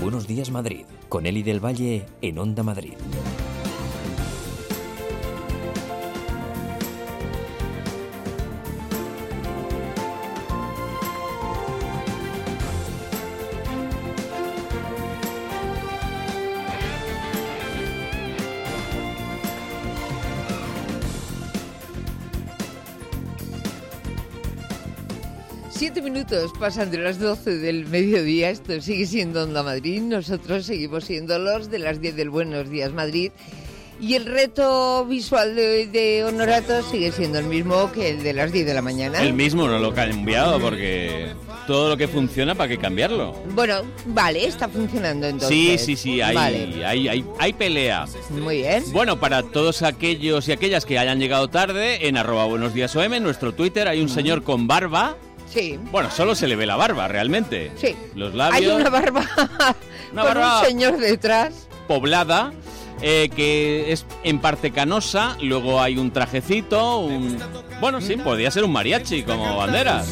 Buenos Días Madrid, con Eli del Valle en Onda Madrid. Minutos pasan de las 12 del mediodía. Esto sigue siendo Onda Madrid. Nosotros seguimos siendo los de las 10 del Buenos Días Madrid. Y el reto visual de Honorato sigue siendo el mismo que el de las 10 de la mañana. El mismo, no lo he cambiado porque todo lo que funciona, ¿para qué cambiarlo? Bueno, vale, está funcionando entonces. Sí, hay pelea. Muy bien. Bueno, para todos aquellos y aquellas que hayan llegado tarde, en @buenosdiasOM, en nuestro Twitter, hay un señor con barba. Sí. Bueno, solo se le ve la barba, realmente. Sí. Los labios. Hay una barba con un señor detrás. Poblada, que es en parte canosa. Luego hay un trajecito, Bueno, sí, podría ser un mariachi, como Banderas.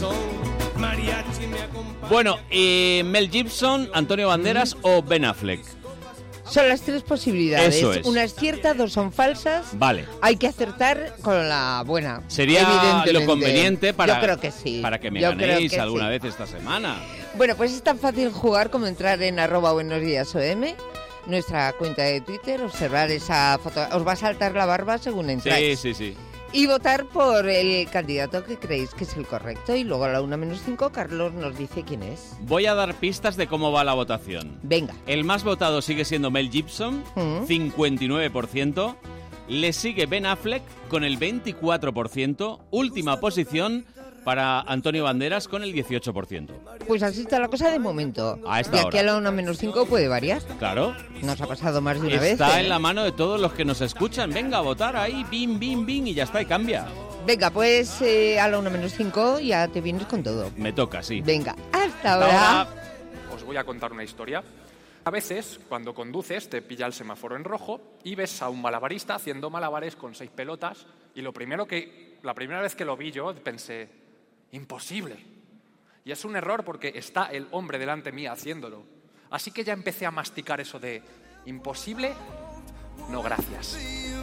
Bueno, Mel Gibson, Antonio Banderas o Ben Affleck. Son las tres posibilidades. Eso es. Una es cierta, dos son falsas. Vale. Hay que acertar con la buena. Sería lo conveniente para, yo creo que sí. Para que me ganéis alguna vez esta semana. Bueno, pues es tan fácil jugar como entrar en @buenosdiasom, nuestra cuenta de Twitter, observar esa foto. Os va a saltar la barba según entráis. Sí. Y votar por el candidato que creéis que es el correcto. Y luego a la 1-5, Carlos nos dice quién es. Voy a dar pistas de cómo va la votación. Venga. El más votado sigue siendo Mel Gibson, 59%. Le sigue Ben Affleck con el 24%. Última posición para Antonio Banderas con el 18%. Pues así está la cosa de momento. A esta hora. Y aquí a la 1-5 puede variar. Claro. Nos ha pasado más de una vez. Está en la mano de todos los que nos escuchan. Venga, a votar ahí, bim, y ya está, y cambia. Venga, pues a la 1-5 ya te vienes con todo. Me toca, sí. Venga, hasta ahora. Os voy a contar una historia. A veces, cuando conduces, te pilla el semáforo en rojo y ves a un malabarista haciendo malabares con 6 pelotas y la primera vez que lo vi yo pensé, imposible. Y es un error porque está el hombre delante mía haciéndolo. Así que ya empecé a masticar eso de imposible, no gracias.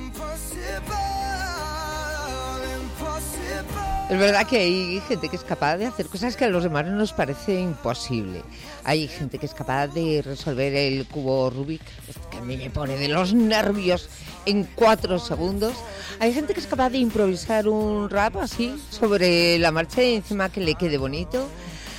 Es verdad que hay gente que es capaz de hacer cosas que a los demás nos parece imposible. Hay gente que es capaz de resolver el cubo Rubik, que a mí me pone de los nervios, en 4 segundos. Hay gente que es capaz de improvisar un rap así, sobre la marcha y encima que le quede bonito.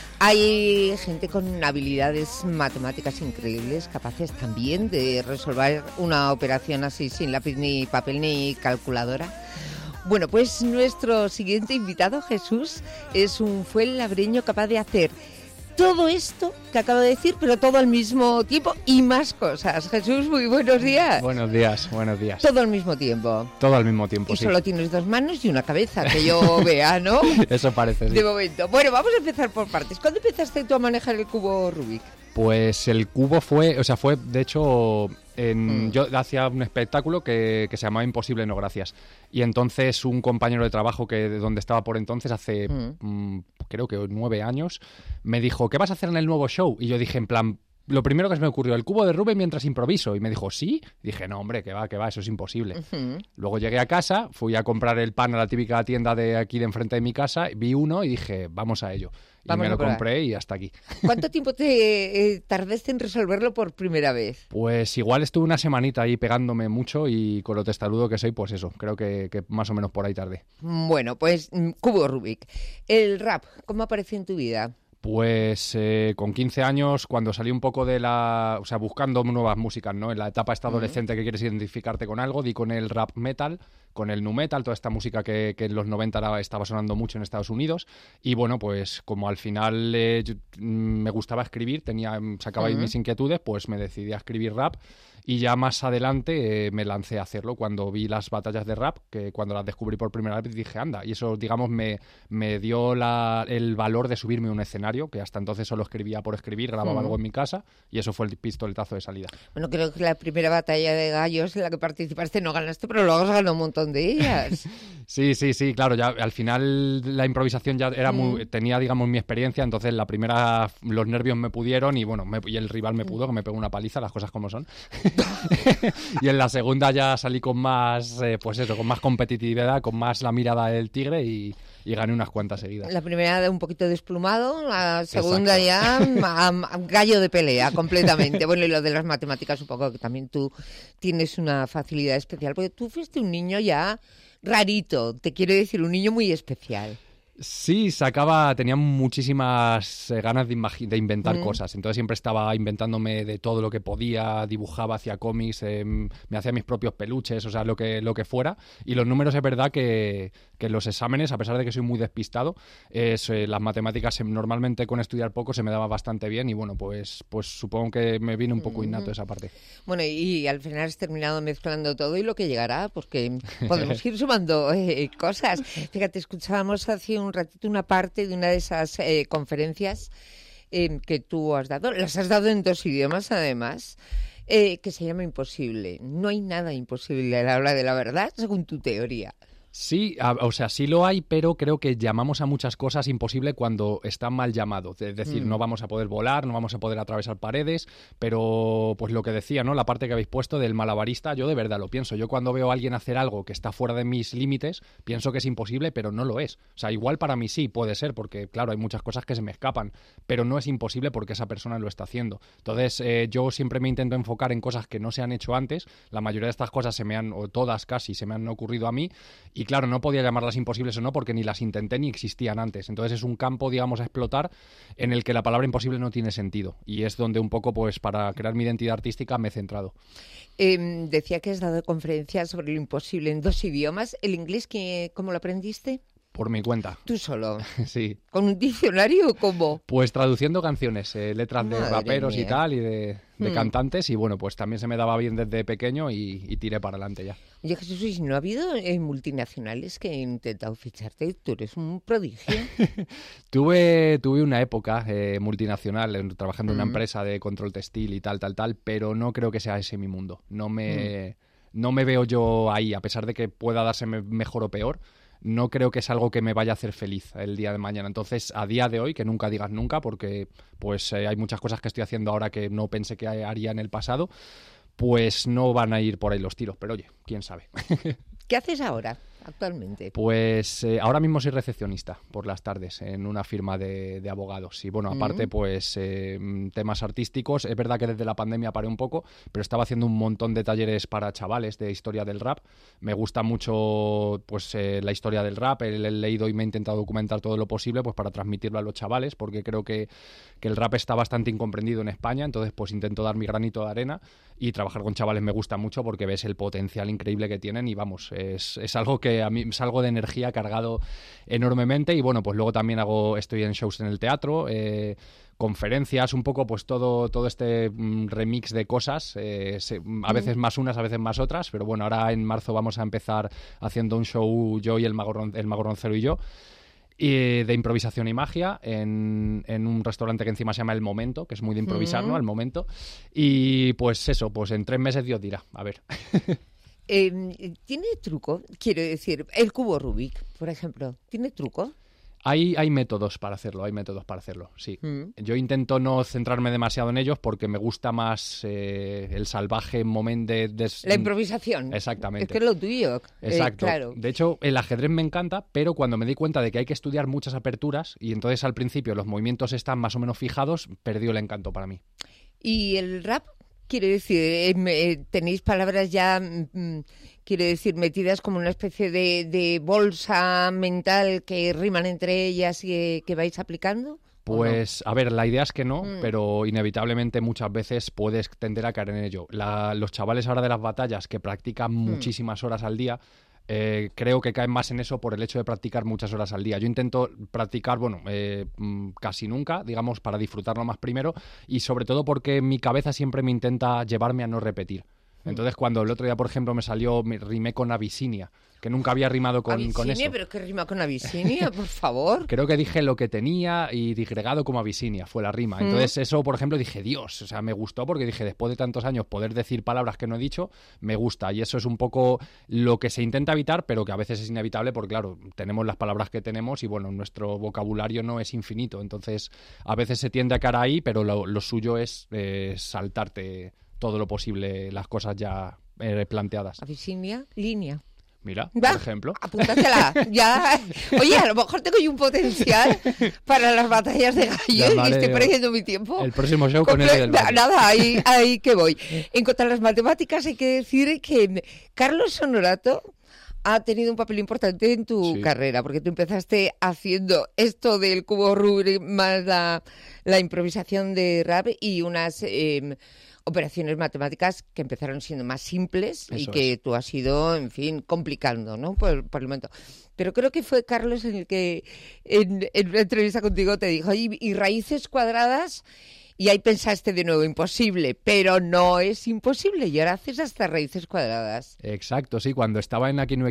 Hay gente con habilidades matemáticas increíbles, capaces también de resolver una operación así sin lápiz ni papel ni calculadora. Bueno, pues nuestro siguiente invitado, Jesús, es un fuenlabreño capaz de hacer todo esto que acabo de decir, pero todo al mismo tiempo y más cosas. Jesús, muy buenos días. Buenos días. Todo al mismo tiempo. Todo al mismo tiempo, sí. Y solo tienes 2 manos y una cabeza, que yo vea, ¿no? Eso parece, sí. De momento. Bueno, vamos a empezar por partes. ¿Cuándo empezaste tú a manejar el cubo Rubik? Pues el cubo fue de hecho, yo hacía un espectáculo que se llamaba Imposible no gracias. Y entonces un compañero de trabajo de donde estaba por entonces, hace creo que 9 años, me dijo, ¿qué vas a hacer en el nuevo show? Y yo dije, en plan, lo primero que se me ocurrió, el cubo de Rubik mientras improviso. Y me dijo, ¿sí? Y dije, no, hombre, que va, eso es imposible. Luego llegué a casa, fui a comprar el pan a la típica tienda de aquí de enfrente de mi casa, vi uno y dije, vamos a ello. Y me lo compré y hasta aquí. ¿Cuánto tiempo te tardaste en resolverlo por primera vez? Pues igual estuve una semanita ahí pegándome mucho y con lo testarudo que soy, pues eso, creo que más o menos por ahí tardé. Bueno, pues cubo Rubik. El rap, ¿cómo apareció en tu vida? Pues con 15 años, cuando salí un poco buscando nuevas músicas, ¿no? En la etapa esta adolescente que quieres identificarte con algo, di con el rap metal, con el nu metal, toda esta música que en los 90 estaba sonando mucho en Estados Unidos. Y bueno, pues como al final me gustaba escribir, sacaba ahí mis inquietudes, pues me decidí a escribir rap. Y ya más adelante me lancé a hacerlo cuando vi las batallas de rap, que cuando las descubrí por primera vez dije, anda, y eso, digamos, me dio el valor de subirme a un escenario, que hasta entonces solo escribía por escribir, grababa algo en mi casa, y eso fue el pistoletazo de salida. Bueno, creo que la primera batalla de gallos en la que participaste no ganaste, pero luego has ganado un montón montón de ellas. Sí, claro, ya al final la improvisación ya era tenía, digamos, mi experiencia, entonces la primera, los nervios me pudieron y bueno, y el rival me pudo, que me pegó una paliza, las cosas como son. Y en la segunda ya salí con más, pues eso, con más competitividad, con más la mirada del tigre y gané unas cuantas seguidas. La primera de un poquito desplumado, la segunda ya gallo de pelea completamente. Bueno, y lo de las matemáticas supongo que también tú tienes una facilidad especial, porque tú fuiste un niño ya rarito, te quiero decir, un niño muy especial. Sí, tenía muchísimas ganas de inventar cosas, entonces siempre estaba inventándome de todo lo que podía, dibujaba, hacía cómics, me hacía mis propios peluches, o sea, lo que fuera, y los números es verdad que en los exámenes, a pesar de que soy muy despistado, las matemáticas normalmente con estudiar poco se me daba bastante bien y bueno, pues supongo que me vino un poco innato esa parte. Bueno, y al final has terminado mezclando todo y lo que llegará, porque podemos ir sumando cosas. Fíjate, escuchábamos hace un ratito una parte de una de esas conferencias que tú has dado. Las has dado en 2 idiomas, además, que se llama Imposible. No hay nada imposible a la hora de la verdad, según tu teoría. Sí, o sea, sí lo hay, pero creo que llamamos a muchas cosas imposible cuando están mal llamados. Es decir, no vamos a poder volar, no vamos a poder atravesar paredes, pero pues lo que decía, ¿no? La parte que habéis puesto del malabarista, yo de verdad lo pienso. Yo cuando veo a alguien hacer algo que está fuera de mis límites, pienso que es imposible, pero no lo es. O sea, igual para mí sí puede ser, porque claro, hay muchas cosas que se me escapan, pero no es imposible porque esa persona lo está haciendo. Entonces, yo siempre me intento enfocar en cosas que no se han hecho antes. La mayoría de estas cosas o todas casi, se me han ocurrido a mí. Y claro, no podía llamarlas imposibles o no porque ni las intenté ni existían antes. Entonces es un campo, digamos, a explotar en el que la palabra imposible no tiene sentido. Y es donde un poco, pues, para crear mi identidad artística me he centrado. Decía que has dado conferencias sobre lo imposible en 2 idiomas. ¿El inglés cómo lo aprendiste? Por mi cuenta. ¿Tú solo? Sí. ¿Con un diccionario o cómo? Pues traduciendo canciones, letras de raperos mía. y tal, y de cantantes, y bueno, pues también se me daba bien desde pequeño y tiré para adelante ya. Oye, Jesús, ¿no ha habido multinacionales que han intentado ficharte? Tú eres un prodigio. Tuve una época multinacional, trabajando en una empresa de control textil y tal, pero no creo que sea ese mi mundo. No me veo yo ahí, a pesar de que pueda darse mejor o peor. No creo que es algo que me vaya a hacer feliz el día de mañana. Entonces, a día de hoy, que nunca digas nunca, porque pues hay muchas cosas que estoy haciendo ahora que no pensé que haría en el pasado, pues no van a ir por ahí los tiros. Pero oye, quién sabe. ¿Qué haces ahora, actualmente? Pues ahora mismo soy recepcionista por las tardes en una firma de abogados. Y bueno, aparte pues temas artísticos. Es verdad que desde la pandemia paré un poco, pero estaba haciendo un montón de talleres para chavales de historia del rap. Me gusta mucho pues la historia del rap. He leído y me he intentado documentar todo lo posible pues para transmitirlo a los chavales, porque creo que el rap está bastante incomprendido en España. Entonces pues intento dar mi granito de arena, y trabajar con chavales me gusta mucho porque ves el potencial increíble que tienen y vamos, es algo que a mí salgo de energía cargado enormemente. Y bueno, pues luego también estoy en shows en el teatro, conferencias, un poco pues todo este remix de cosas, a veces más unas, a veces más otras, pero bueno, ahora en marzo vamos a empezar haciendo un show yo y el Mago Roncero y yo, y de improvisación y magia en un restaurante que encima se llama El Momento, que es muy de improvisar, ¿no? El Momento. Y pues eso, pues en 3 meses Dios dirá, a ver. ¿Tiene truco? Quiero decir, el cubo Rubik, por ejemplo, ¿tiene truco? Hay métodos para hacerlo, sí. Yo intento no centrarme demasiado en ellos porque me gusta más el salvaje momento de... La improvisación. Exactamente. Es que es lo tuyo. Exacto. Claro. De hecho, el ajedrez me encanta, pero cuando me di cuenta de que hay que estudiar muchas aperturas y entonces al principio los movimientos están más o menos fijados, perdió el encanto para mí. ¿Y el rap? Quiero decir, tenéis palabras ya, quiero decir, metidas como una especie de bolsa mental que riman entre ellas y que vais aplicando. Pues, a ver, la idea es que no, pero inevitablemente muchas veces puedes tender a caer en ello. Los chavales ahora de las batallas que practican muchísimas horas al día, creo que caen más en eso por el hecho de practicar muchas horas al día. Yo intento practicar, casi nunca, digamos, para disfrutarlo más primero, y sobre todo porque mi cabeza siempre me intenta llevarme a no repetir. Entonces, cuando el otro día, por ejemplo, me rimé con Abisinia, que nunca había rimado con eso. ¿Pero qué rima con Abisinia, por favor? Creo que dije lo que tenía y digregado como Abisinia, fue la rima. Entonces eso, por ejemplo, dije, Dios, o sea, me gustó porque dije, después de tantos años poder decir palabras que no he dicho, me gusta. Y eso es un poco lo que se intenta evitar, pero que a veces es inevitable porque, claro, tenemos las palabras que tenemos y, bueno, nuestro vocabulario no es infinito. Entonces, a veces se tiende a cara ahí, pero lo suyo es saltarte todo lo posible, las cosas ya planteadas. Abisinia, línea. Mira, por ejemplo. Apúntatela. Ya. Oye, a lo mejor tengo yo un potencial para las batallas de gallos y estoy perdiendo mi tiempo. El próximo show con Eli del Valle. Nada, ahí que voy. En cuanto a las matemáticas, hay que decir que Carlos Honorato ha tenido un papel importante en tu carrera, porque tú empezaste haciendo esto del cubo Rubik más la improvisación de rap y unas operaciones matemáticas que empezaron siendo más simples y que tú has ido, en fin, complicando, ¿no? Por el momento. Pero creo que fue Carlos en el que en una entrevista contigo te dijo, y raíces cuadradas, y ahí pensaste de nuevo, imposible, pero no es imposible, y ahora haces hasta raíces cuadradas. Exacto, sí, cuando estaba en Aquí no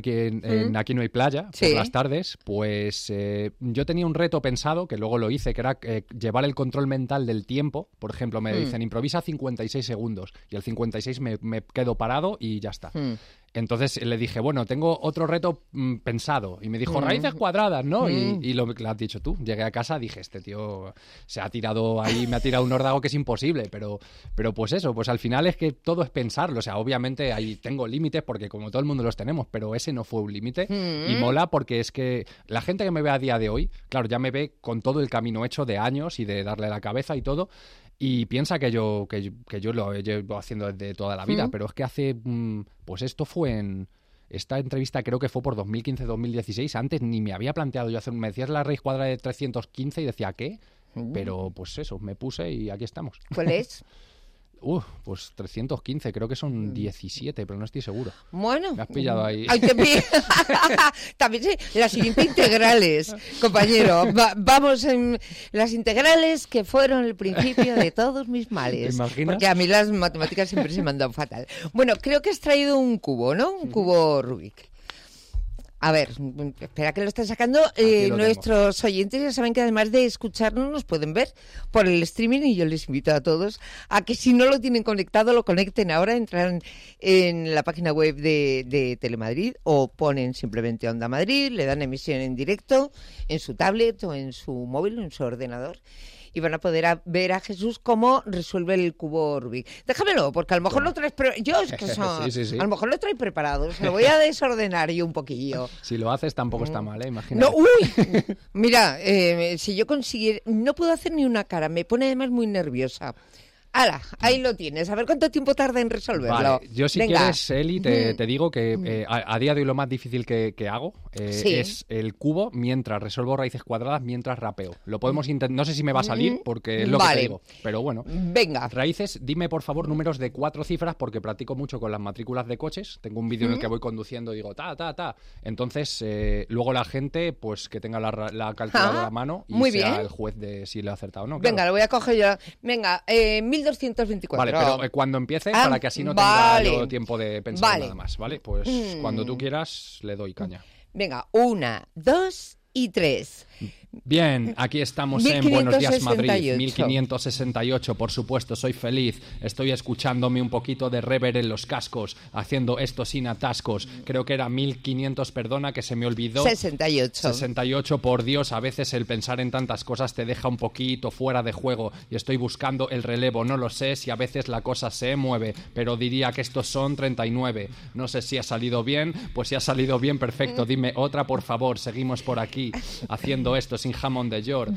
hay playa, por las tardes, pues yo tenía un reto pensado, que luego lo hice, que era llevar el control mental del tiempo. Por ejemplo, me dicen, improvisa 56 segundos, y al 56 me quedo parado y ya está. Entonces le dije, bueno, tengo otro reto pensado. Y me dijo, raíces cuadradas, ¿no? Y lo que has dicho tú. Llegué a casa, dije, este tío se ha tirado ahí, me ha tirado un órdago que es imposible. Pero pues eso, pues al final es que todo es pensarlo. O sea, obviamente ahí tengo límites porque como todo el mundo los tenemos, pero ese no fue un límite. Y mola porque es que la gente que me ve a día de hoy, claro, ya me ve con todo el camino hecho de años y de darle la cabeza y todo. Y piensa que yo lo llevo haciendo desde toda la vida, pero es que hace, pues esto fue en esta entrevista, creo que fue por 2015-2016, antes ni me había planteado yo hacer, me decías la raíz cuadrada de 315 y decía, ¿qué? Pero pues eso, me puse y aquí estamos. ¿Cuál es? Pues 315, creo que son 17, pero no estoy seguro. Bueno. Me has pillado ahí. Ay, también las siguientes integrales, compañero. Vamos en las integrales que fueron el principio de todos mis males. ¿Te imaginas? Porque a mí las matemáticas siempre se me han dado fatal. Bueno, creo que has traído un cubo, ¿no? Un cubo Rubik. A ver, espera que lo estén sacando. Nuestros oyentes ya saben que además de escucharnos nos pueden ver por el streaming y yo les invito a todos a que si no lo tienen conectado lo conecten ahora, entran en la página web de Telemadrid o ponen simplemente Onda Madrid, le dan emisión en directo en su tablet o en su móvil o en su ordenador. Y van a poder ver a Jesús cómo resuelve el cubo Rubik. Déjamelo, porque a lo mejor lo traes... Yo es que son... sí. A lo mejor lo traes preparado. Se lo voy a desordenar yo un poquillo. Si lo haces tampoco está mal, imagínate. No, uy. Mira, si yo consiguiera... No puedo hacer ni una cara. Me pone además muy nerviosa. ¡Hala! Ahí lo tienes. A ver cuánto tiempo tarda en resolverlo. Vale, yo si quieres, Eli, te digo que a día de hoy lo más difícil que hago es el cubo mientras resuelvo raíces cuadradas, mientras rapeo. Lo podemos intentar, no sé si me va a salir porque es lo que te digo, pero bueno. Venga. Raíces, dime por favor números de 4 cifras porque practico mucho con las matrículas de coches. Tengo un vídeo en el que voy conduciendo y digo ta. Entonces, luego la gente, pues que tenga la calculadora a mano y muy sea bien. el juez de si le ha acertado o no. Venga, lo voy a coger yo. Venga, 1224. Vale, pero cuando empiece, para que así no tenga yo tiempo de pensar nada más, ¿vale? Pues cuando tú quieras, le doy caña. Venga, 1, 2 y 3. Bien, aquí estamos en Buenos Días Madrid, 1568, por supuesto, soy feliz, estoy escuchándome un poquito de reverb en los cascos, haciendo esto sin atascos, creo que era 1500, perdona que se me olvidó. 68, por Dios, a veces el pensar en tantas cosas te deja un poquito fuera de juego y estoy buscando el relevo, no lo sé si a veces la cosa se mueve, pero diría que estos son 39, no sé si ha salido bien, pues si ha salido bien, perfecto, dime otra por favor, seguimos por aquí, haciendo esto sin jamón de york.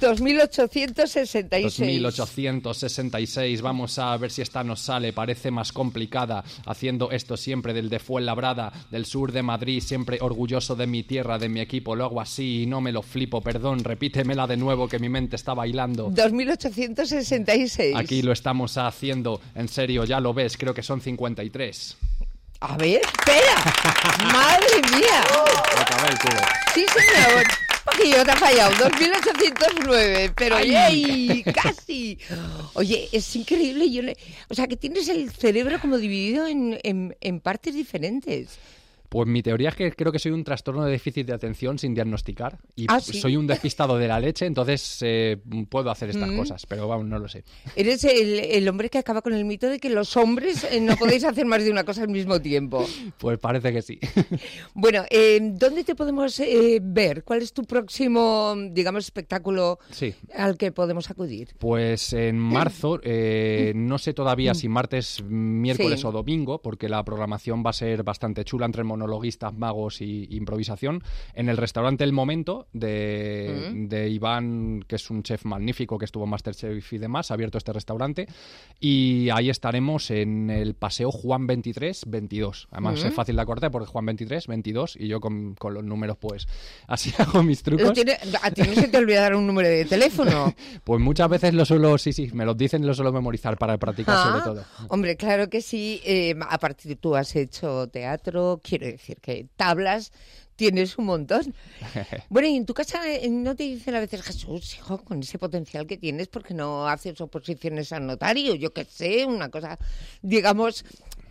2866. Vamos a ver si esta nos sale. Parece más complicada. Haciendo esto siempre del de Fuenlabrada, del sur de Madrid. Siempre orgulloso de mi tierra, de mi equipo. Lo hago así y no me lo flipo. Perdón, repítemela de nuevo que mi mente está bailando. 2866. Aquí lo estamos haciendo. En serio, ya lo ves. Creo que son 53. A ver, espera. ¡Madre mía! Acabé el cubo. Sí, señor. poquillo te ha fallado, 2.809, pero ¡Ay! ¡yay! ¡Casi! Oye, es increíble, o sea, que tienes el cerebro como dividido en partes diferentes. Pues mi teoría es que creo que soy un trastorno de déficit de atención sin diagnosticar y ¿Sí? soy un despistado de la leche, entonces puedo hacer estas cosas, pero vamos, no lo sé. Eres el hombre que acaba con el mito de que los hombres no podéis hacer más de una cosa al mismo tiempo. Pues parece que sí. Bueno, ¿dónde te podemos ver? ¿Cuál es tu próximo, digamos, espectáculo al que podemos acudir? Pues en marzo, no sé todavía si martes, miércoles o domingo, porque la programación va a ser bastante chula entre monologuistas, magos y improvisación, en el restaurante El Momento de Iván, que es un chef magnífico que estuvo en MasterChef y demás, ha abierto este restaurante, y ahí estaremos en el Paseo Juan 23-22. Además es fácil de acordar porque Juan 23-22 y yo con los números pues así hago mis trucos. ¿A ti no se te olvida dar un número de teléfono? Pues muchas veces lo suelo, me lo dicen y lo suelo memorizar para practicar sobre todo. Hombre, claro que sí. Aparte tú has hecho teatro, quiero decir que tablas tienes un montón. Bueno, y en tu casa no te dicen a veces, Jesús, hijo, con ese potencial que tienes, ¿por qué no haces oposiciones al notario? Yo qué sé, una cosa, digamos,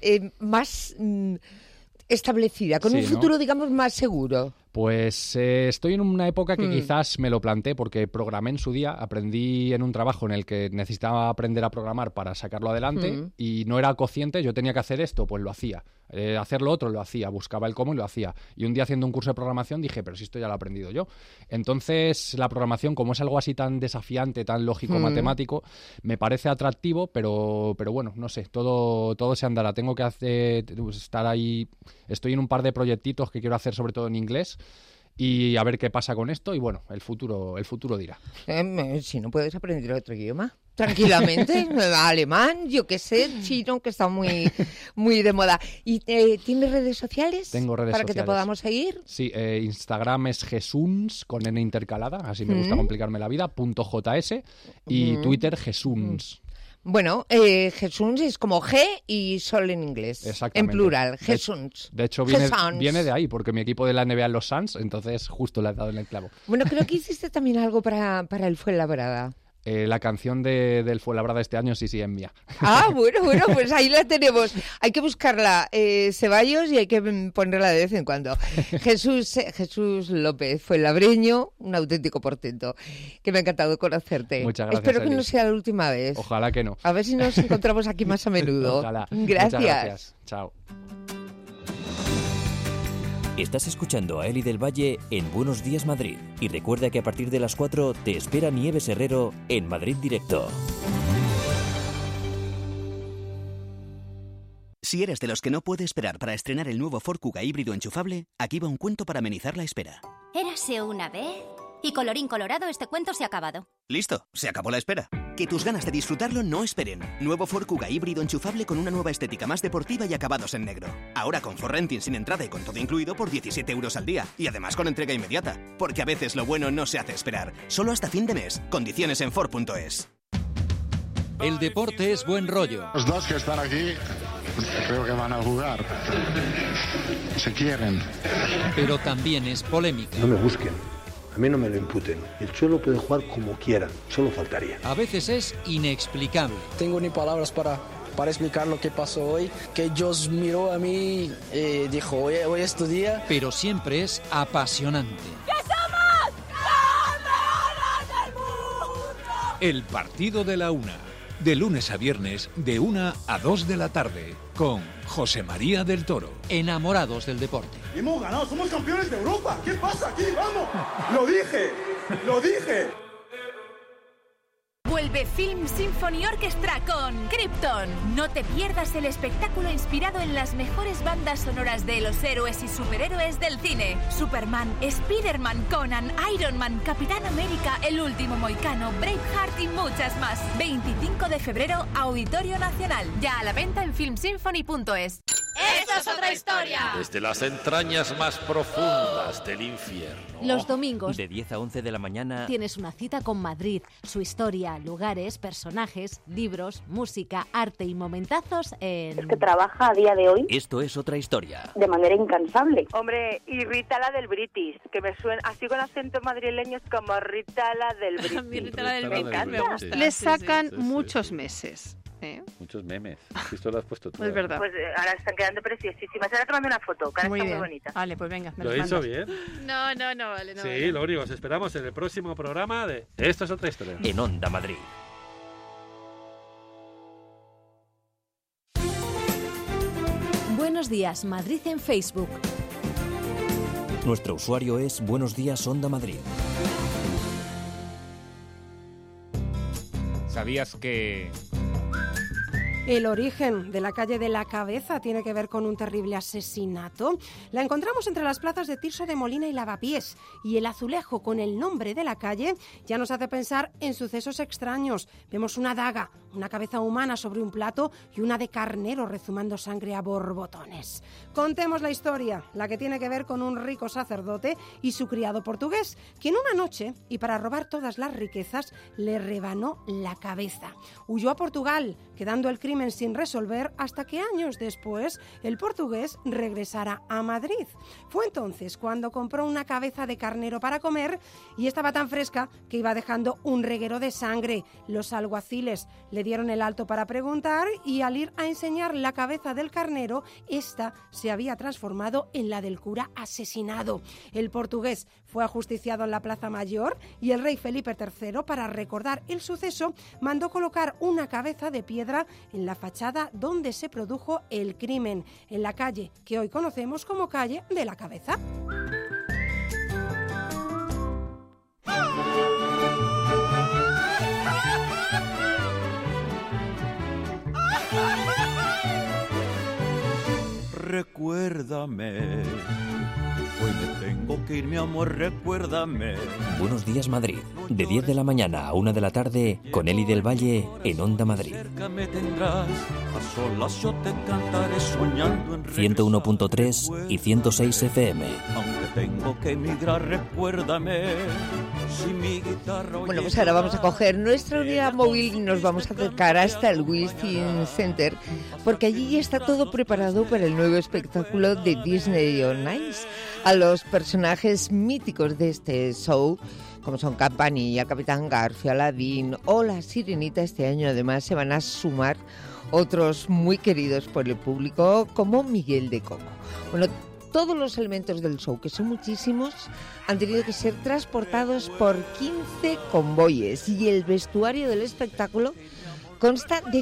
más establecida, con un futuro, digamos, más seguro. Pues estoy en una época que quizás me lo planteé porque programé en su día, aprendí en un trabajo en el que necesitaba aprender a programar para sacarlo adelante y no era consciente, yo tenía que hacer esto, pues lo hacía. Hacer lo otro lo hacía, buscaba el cómo y lo hacía. Y un día haciendo un curso de programación dije, pero si esto ya lo he aprendido yo. Entonces la programación, como es algo así tan desafiante, tan lógico-matemático, me parece atractivo, pero bueno, no sé, todo se andará. Tengo que estar ahí, estoy en un par de proyectitos que quiero hacer sobre todo en inglés, y a ver qué pasa con esto y bueno, el futuro dirá. Si no puedes aprender otro idioma, tranquilamente, alemán, yo qué sé, chino, que está muy, muy de moda. ¿Y tienes redes sociales? Tengo redes para sociales. Que te podamos seguir. Sí, Instagram es Jesuns con N intercalada, así me gusta complicarme la vida, .js, y Twitter Jesuns. Bueno, Jesús es como G y Sol en inglés. Exactamente. En plural, Jesús. De hecho, viene de ahí, porque mi equipo de la NBA es los Suns, entonces justo le he dado en el clavo. Bueno, creo que hiciste también algo para el Fuenlabrada. La canción del Fuenlabrada este año sí es mía. Ah, bueno, pues ahí la tenemos. Hay que buscarla, Ceballos, y hay que ponerla de vez en cuando. Jesús López, fuenlabreño, un auténtico portento. Que me ha encantado conocerte. Muchas gracias, Espero que Eli. no sea la última vez. Ojalá que no. A ver si nos encontramos aquí más a menudo. Ojalá. Gracias. Muchas gracias. Chao. Estás escuchando a Eli del Valle en Buenos Días Madrid. Y recuerda que a partir de las 4 te espera Nieves Herrero en Madrid Directo. Si eres de los que no puede esperar para estrenar el nuevo Ford Kuga híbrido enchufable, aquí va un cuento para amenizar la espera. Érase una vez... Y colorín colorado, este cuento se ha acabado. Listo, se acabó la espera. Que tus ganas de disfrutarlo no esperen. Nuevo Ford Kuga híbrido enchufable con una nueva estética más deportiva y acabados en negro. Ahora con Ford Renting sin entrada y con todo incluido por 17 € al día. Y además con entrega inmediata. Porque a veces lo bueno no se hace esperar. Solo hasta fin de mes. Condiciones en Ford.es. El deporte es buen rollo. Los dos que están aquí creo que van a jugar. Se quieren. Pero también es polémica. No me busquen. A mí no me lo imputen. El Cholo puede jugar como quiera, solo faltaría. A veces es inexplicable. Tengo ni palabras para explicar lo que pasó hoy. Que Dios miró a mí y dijo, hoy es tu día. Pero siempre es apasionante. ¡Que somos campeones del mundo! El partido de la una. De lunes a viernes, de 1 a 2 de la tarde, con José María del Toro. Enamorados del deporte. Hemos ganado, somos campeones de Europa. ¿Qué pasa aquí? ¡Vamos! ¡Lo dije! Vuelve Film Symphony Orchestra con Krypton. No te pierdas el espectáculo inspirado en las mejores bandas sonoras de los héroes y superhéroes del cine. Superman, Spider-Man, Conan, Iron Man, Capitán América, El Último Mohicano, Braveheart y muchas más. 25 de febrero, Auditorio Nacional. Ya a la venta en filmsymphony.es. ¡Esto es otra historia! Desde las entrañas más profundas del infierno. Los domingos, de 10 a 11 de la mañana, tienes una cita con Madrid, su historia, lugares, personajes, libros, música, arte y momentazos en... Es que trabaja a día de hoy. Esto es otra historia. De manera incansable. Hombre, y Rita la del British, que me suena así con acento madrileño, es como Rita la del British. Rita la del British, me gusta. Le sacan muchos meses. Muchos memes. Esto lo has puesto tú. Es verdad. Pues ahora están quedando preciosísimas. Ahora tomando una foto, que ahora está muy bonita. Vale, pues venga. ¿Lo he hecho bien? No, vale. No, sí, vale. lo único, os esperamos en el próximo programa de Esto es otra historia. En Onda Madrid. Buenos días, Madrid en Facebook. Nuestro usuario es Buenos Días Onda Madrid. ¿Sabías que...? El origen de la calle de la Cabeza tiene que ver con un terrible asesinato. La encontramos entre las plazas de Tirso de Molina y Lavapiés, y el azulejo con el nombre de la calle ya nos hace pensar en sucesos extraños. Vemos una daga, una cabeza humana sobre un plato y una de carnero rezumando sangre a borbotones. Contemos la historia, la que tiene que ver con un rico sacerdote y su criado portugués, quien una noche, y para robar todas las riquezas, le rebanó la cabeza. Huyó a Portugal, quedando el crimen sin resolver hasta que años después el portugués regresara a Madrid. Fue entonces cuando compró una cabeza de carnero para comer y estaba tan fresca que iba dejando un reguero de sangre. Los alguaciles le dieron el alto para preguntar y al ir a enseñar la cabeza del carnero, esta se había transformado en la del cura asesinado. El portugués fue ajusticiado en la Plaza Mayor y el rey Felipe III, para recordar el suceso, mandó colocar una cabeza de piedra en la fachada donde se produjo el crimen, en la calle que hoy conocemos como calle de la Cabeza. Recuérdame, hoy me tengo que ir, mi amor, recuérdame. Buenos días Madrid, de 10 de la mañana a 1 de la tarde, con Eli del Valle en Onda Madrid. Cerca me tendrás, a solas yo te cantaré soñando en 101.3 y 106 FM. Aunque tengo que emigrar, recuérdame. Si mi guitarra... Bueno, pues ahora vamos a coger nuestra unidad móvil y nos vamos a acercar hasta el Within Center, porque allí ya está todo preparado para el nuevo espectáculo de Disney on Ice. A los personajes míticos de este show, como son Campanilla, Capitán Garfio, Aladín o La Sirenita, este año además se van a sumar otros muy queridos por el público, como Miguel de Coco. Bueno, todos los elementos del show, que son muchísimos, han tenido que ser transportados por 15 convoyes y el vestuario del espectáculo consta de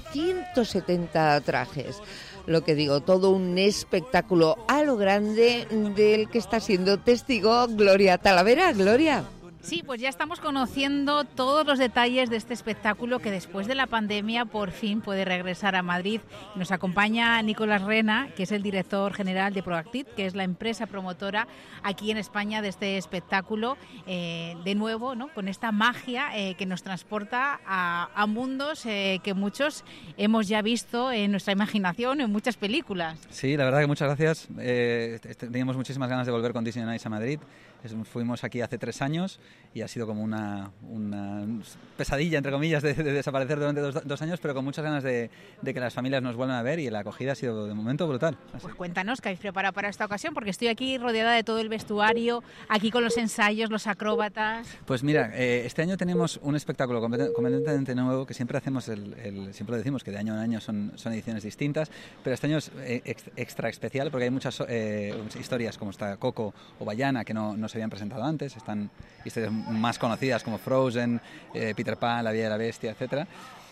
170 trajes. Lo que digo, todo un espectáculo a lo grande del que está siendo testigo Gloria Talavera. Gloria. Sí, pues ya estamos conociendo todos los detalles de este espectáculo que después de la pandemia por fin puede regresar a Madrid. Nos acompaña Nicolás Rena, que es el director general de Proactive, que es la empresa promotora aquí en España de este espectáculo. De nuevo, ¿no?, con esta magia que nos transporta a mundos que muchos hemos ya visto en nuestra imaginación, en muchas películas. Sí, la verdad que muchas gracias. Teníamos muchísimas ganas de volver con Disney on Ice a Madrid. Fuimos aquí hace 3 años y ha sido como una pesadilla, entre comillas, de desaparecer durante 2 años, pero con muchas ganas de que las familias nos vuelvan a ver, y la acogida ha sido de momento brutal. Pues cuéntanos qué habéis preparado para esta ocasión, porque estoy aquí rodeada de todo el vestuario, aquí con los ensayos, los acróbatas. Pues mira, este año tenemos un espectáculo completamente nuevo, que siempre hacemos, siempre lo decimos, que de año en año son ediciones distintas, pero este año es extra especial porque hay muchas historias como está Coco o Bayana que no se habían presentado antes. Están historias más conocidas como Frozen, Peter Pan, La Bella y la Bestia, etcétera.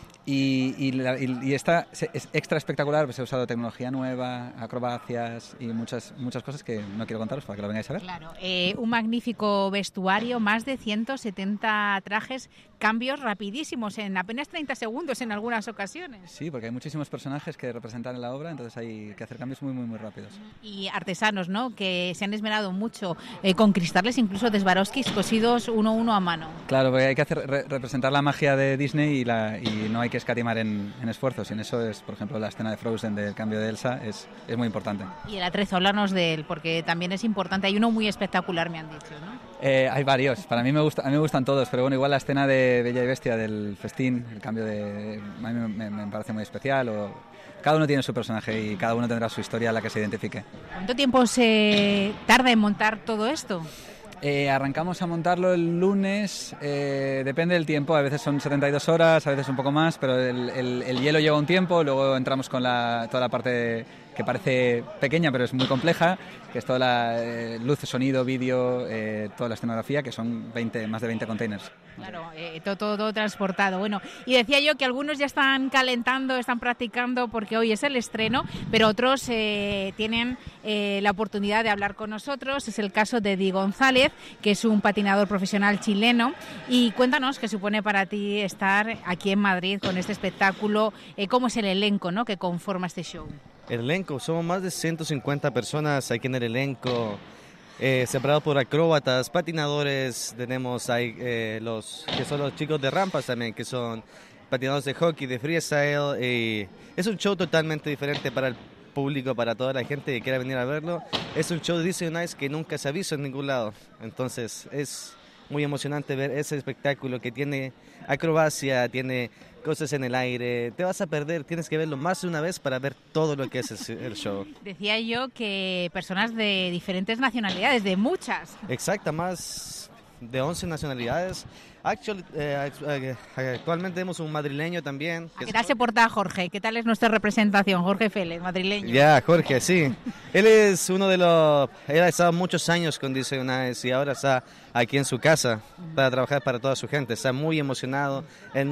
Y esta es extra espectacular, pues he usado tecnología nueva, acrobacias y muchas cosas que no quiero contaros para que lo vengáis a ver. Claro, un magnífico vestuario, más de 170 trajes, cambios rapidísimos en apenas 30 segundos en algunas ocasiones. Sí, porque hay muchísimos personajes que representan en la obra, entonces hay que hacer cambios muy rápidos. Y artesanos, ¿no?, que se han esmerado mucho con cristales, incluso de Swarovskis cosidos uno a uno a mano. Claro, porque hay que representar la magia de Disney y no hay que que escatimar en esfuerzos, y en eso es, por ejemplo, la escena de Frozen del cambio de Elsa es muy importante. Y el atrezo, háblanos de él, porque también es importante. Hay uno muy espectacular, me han dicho, ¿no? Hay varios, a mí me gustan todos, pero bueno, igual la escena de Bella y Bestia del festín, el cambio a mí me parece muy especial. Cada uno tiene su personaje y cada uno tendrá su historia a la que se identifique. ¿Cuánto tiempo se tarda en montar todo esto? Arrancamos a montarlo el lunes, depende del tiempo, a veces son 72 horas, a veces un poco más, pero el hielo lleva un tiempo, luego entramos con toda la parte que parece pequeña pero es muy compleja, que es toda la luz, sonido, vídeo, toda la escenografía, que son más de 20 containers. Claro, todo transportado. Bueno, y decía yo que algunos ya están calentando, están practicando porque hoy es el estreno, pero otros tienen la oportunidad de hablar con nosotros. Es el caso de Di González, que es un patinador profesional chileno. Y cuéntanos qué supone para ti estar aquí en Madrid con este espectáculo, cómo es el elenco, ¿no?, que conforma este show. El elenco, somos más de 150 personas aquí en el elenco, separados por acróbatas, patinadores, tenemos los que son los chicos de rampas también, que son patinadores de hockey, de freestyle, y es un show totalmente diferente para el público, para toda la gente que quiera venir a verlo. Es un show de Disney on Ice que nunca se ha visto en ningún lado, entonces es muy emocionante ver ese espectáculo que tiene acrobacia, tiene cosas en el aire. Te vas a perder, tienes que verlo más de una vez para ver todo lo que es el show. Decía yo que personas de diferentes nacionalidades, de muchas. Exacto, más de 11 nacionalidades. Actualmente tenemos un madrileño también. ¿Qué tal se porta Jorge? ¿Qué tal es nuestra representación? Jorge Félix, madrileño. Ya, Jorge, sí. Él es uno de los... Él ha estado muchos años con Disney on Ice y ahora está aquí en su casa para trabajar para toda su gente. Está muy emocionado. Él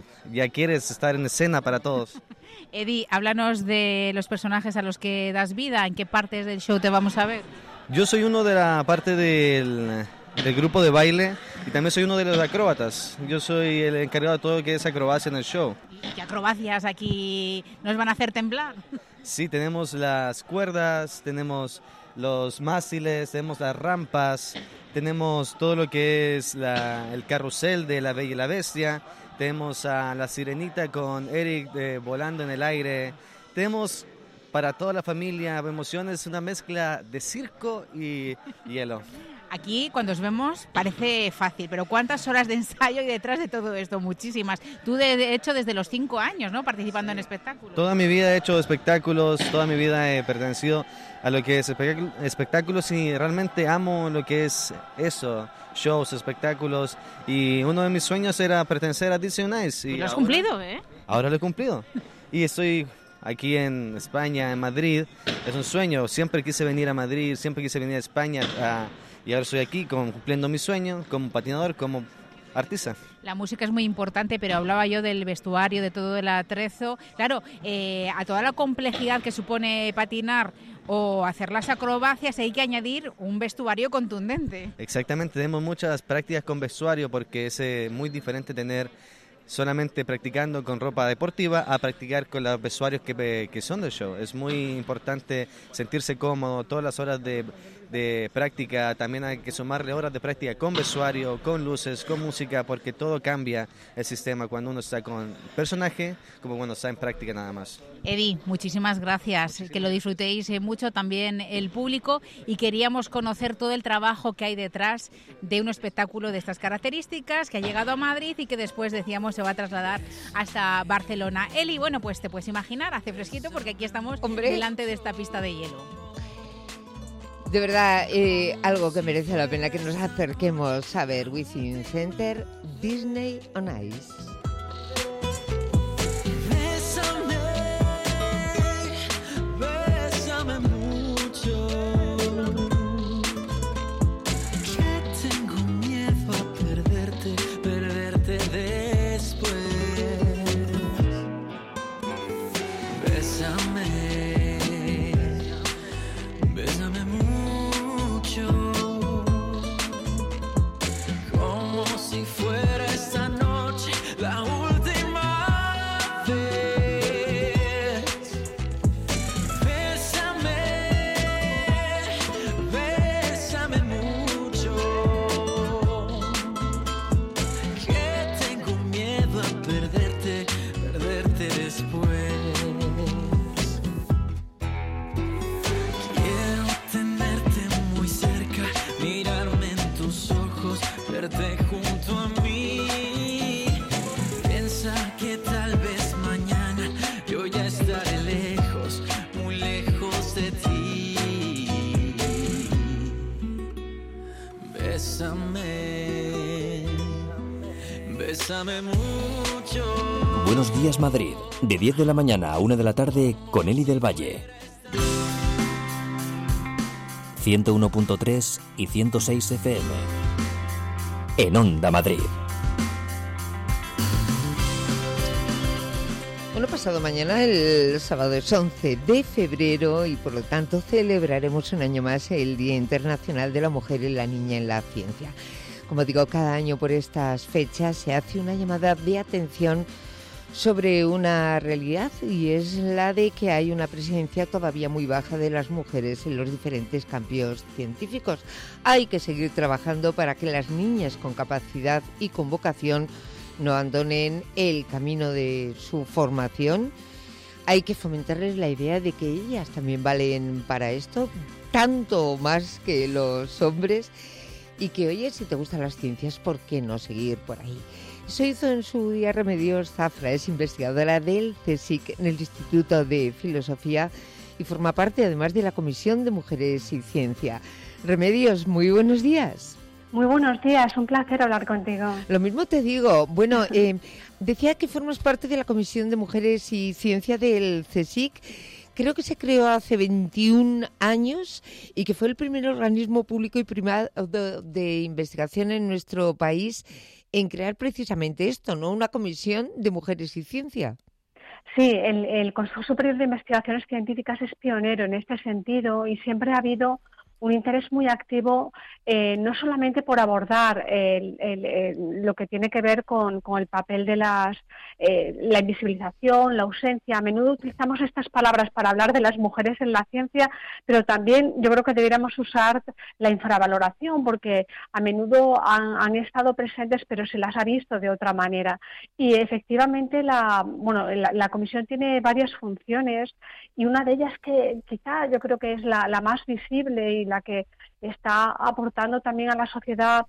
ya quiere estar en escena para todos. Eddie, háblanos de los personajes a los que das vida. ¿En qué partes del show te vamos a ver? Yo soy uno de la parte del grupo de baile y también soy uno de los acróbatas. Yo soy el encargado de todo lo que es acrobacia en el show. ¿Y qué acrobacias aquí nos van a hacer temblar? Sí, tenemos las cuerdas, tenemos los mástiles, tenemos las rampas, tenemos todo lo que es el carrusel de La Bella y la Bestia, tenemos a la Sirenita con Eric volando en el aire, tenemos para toda la familia emociones, una mezcla de circo y hielo. Aquí, cuando os vemos, parece fácil, pero ¿cuántas horas de ensayo hay detrás de todo esto? Muchísimas. Tú, de hecho, desde los 5 años, ¿no?, participando en espectáculos. Toda mi vida he hecho espectáculos, toda mi vida he pertenecido a lo que es espectáculos y realmente amo lo que es eso, shows, espectáculos, y uno de mis sueños era pertenecer a Disney on Ice. Y lo has cumplido, ¿eh? Ahora lo he cumplido. Y estoy aquí en España, en Madrid. Es un sueño, siempre quise venir a Madrid, siempre quise venir a España y ahora estoy aquí cumpliendo mi sueño como patinador, como artista. La música es muy importante, pero hablaba yo del vestuario, de todo el atrezo. Claro, a toda la complejidad que supone patinar o hacer las acrobacias hay que añadir un vestuario contundente. Exactamente, tenemos muchas prácticas con vestuario porque es muy diferente tener solamente practicando con ropa deportiva a practicar con los vestuarios que son del show. Es muy importante sentirse cómodo, todas las horas de práctica, también hay que sumarle horas de práctica con vestuario, con luces, con música, porque todo cambia el sistema cuando uno está con personaje como cuando está en práctica nada más. Eddie, muchísimas gracias, que lo disfrutéis mucho también el público, y queríamos conocer todo el trabajo que hay detrás de un espectáculo de estas características que ha llegado a Madrid y que después, decíamos, se va a trasladar hasta Barcelona. Eli, bueno, pues te puedes imaginar, hace fresquito porque aquí estamos delante de esta pista de hielo. De verdad, algo que merece la pena que nos acerquemos a ver. Within Center, Disney on Ice. Bésame, bésame mucho, que tengo miedo a perderte después. Bésame, bésame mucho, como si fuera esta noche la Bésame mucho. Buenos días, Madrid. De 10 de la mañana a 1 de la tarde con Eli del Valle. 101.3 y 106 FM. En Onda Madrid. Bueno, pasado mañana, el sábado es 11 de febrero y por lo tanto celebraremos un año más el Día Internacional de la Mujer y la Niña en la Ciencia. Como digo, cada año por estas fechas se hace una llamada de atención sobre una realidad y es la de que hay una presencia todavía muy baja de las mujeres en los diferentes campos científicos. Hay que seguir trabajando para que las niñas con capacidad y con vocación no abandonen el camino de su formación. Hay que fomentarles la idea de que ellas también valen para esto, tanto más que los hombres, y que, oye, si te gustan las ciencias, ¿por qué no seguir por ahí? Eso hizo en su día Remedios Zafra, es investigadora del CSIC en el Instituto de Filosofía y forma parte además de la Comisión de Mujeres y Ciencia. Remedios, muy buenos días. Muy buenos días, un placer hablar contigo. Lo mismo te digo. Bueno, decía que formas parte de la Comisión de Mujeres y Ciencia del CSIC. Creo que se creó hace 21 años y que fue el primer organismo público y privado de investigación en nuestro país en crear precisamente esto, ¿no? Una comisión de mujeres y ciencia. Sí, el Consejo Superior de Investigaciones Científicas es pionero en este sentido y siempre ha habido un interés muy activo, no solamente por abordar lo que tiene que ver con el papel de la invisibilización, la ausencia. A menudo utilizamos estas palabras para hablar de las mujeres en la ciencia, pero también yo creo que deberíamos usar la infravaloración, porque a menudo han estado presentes, pero se las ha visto de otra manera. Y efectivamente la comisión tiene varias funciones y una de ellas que quizá yo creo que es la más visible y la que está aportando también a la sociedad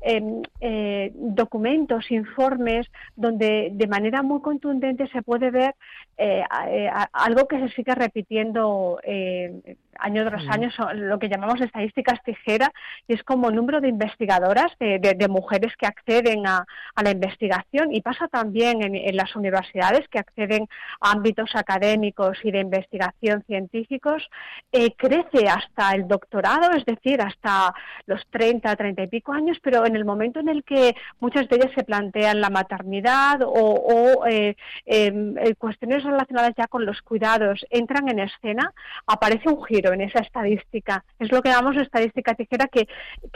documentos, informes, donde de manera muy contundente se puede ver algo que se sigue repitiendo año tras año, lo que llamamos estadísticas tijera, y es como el número de investigadoras, de mujeres que acceden a la investigación, y pasa también en las universidades que acceden a ámbitos académicos y de investigación científicos, crece hasta el doctorado, es decir, hasta los 30 y pico años, pero en el momento en el que muchas de ellas se plantean la maternidad o cuestiones relacionadas ya con los cuidados entran en escena, aparece un giro en esa estadística. Es lo que llamamos estadística tijera, que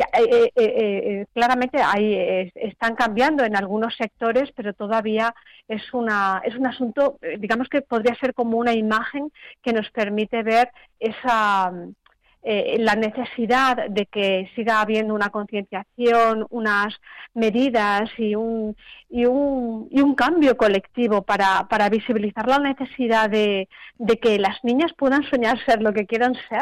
claramente ahí están cambiando en algunos sectores, pero todavía es un asunto, digamos que podría ser como una imagen que nos permite ver la necesidad de que siga habiendo una concienciación, unas medidas y un cambio colectivo para visibilizar la necesidad de que las niñas puedan soñar ser lo que quieran ser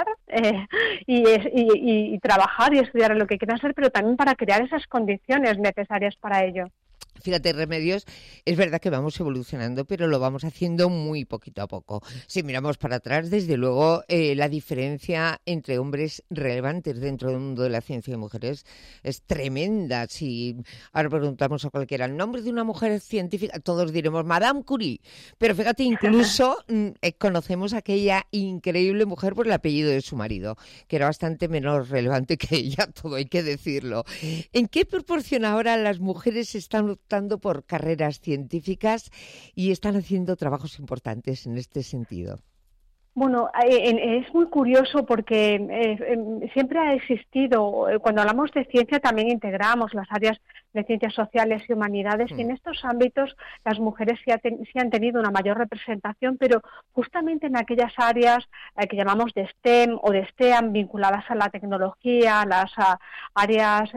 y trabajar y estudiar lo que quieran ser, pero también para crear esas condiciones necesarias para ello. Fíjate, Remedios, es verdad que vamos evolucionando, pero lo vamos haciendo muy poquito a poco. Si miramos para atrás, desde luego, la diferencia entre hombres relevantes dentro del mundo de la ciencia y mujeres es tremenda. Si ahora preguntamos a cualquiera el nombre de una mujer científica, todos diremos Madame Curie. Pero fíjate, incluso conocemos a aquella increíble mujer por el apellido de su marido, que era bastante menos relevante que ella, todo hay que decirlo. ¿En qué proporción ahora las mujeres están optando por carreras científicas y están haciendo trabajos importantes en este sentido? Bueno, es muy curioso porque siempre ha existido, cuando hablamos de ciencia también integramos las áreas de ciencias sociales y humanidades, y en estos ámbitos las mujeres sí han tenido una mayor representación, pero justamente en aquellas áreas que llamamos de STEM o de STEAM, vinculadas a la tecnología, las áreas